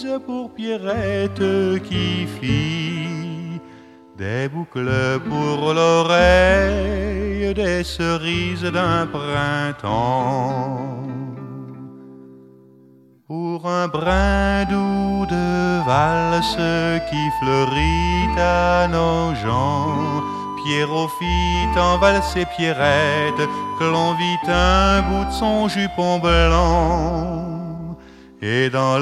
chemise pour Pierrette qui fit des boucles pour l'oreille, des cerises d'un printemps. Pour un brin doux de valse qui fleurit à nos gens, Pierrot fit en valse et Pierrette, que l'on vit un bout de son jupon blanc. Et dans